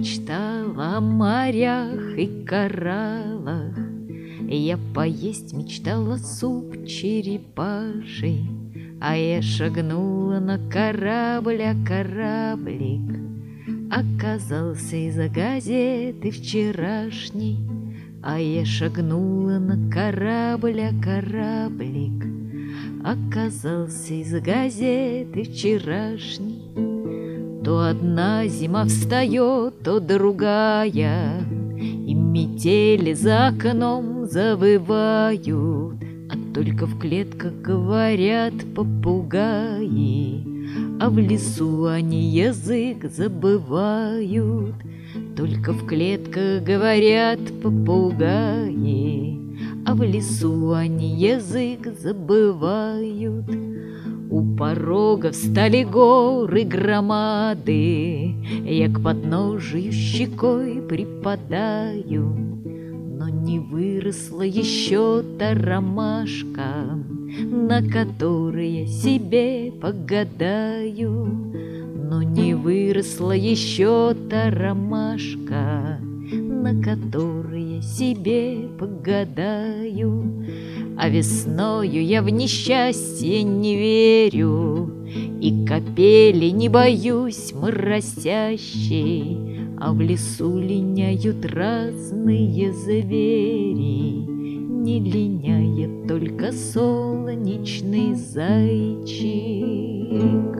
мечтала о морях и кораллах, я поесть мечтала суп черепаший, а я шагнула на корабль, а кораблик оказался из-за газеты вчерашней. А я шагнула на корабль, а кораблик оказался из газеты вчерашней. То одна зима встает, то другая, и метели за окном завывают, а только в клетках говорят попугаи, а в лесу они язык забывают. Только в клетках говорят попугаи, а в лесу они язык забывают. У порога встали горы громады, я к подножию щекой припадаю, но не выросла еще та ромашка, на которой я себе погадаю. Но не выросла еще та ромашка, на которой я себе погадаю. А весною я в несчастье не верю, и капели не боюсь моросящей, а в лесу линяют разные звери, не линяет только солнечный зайчик.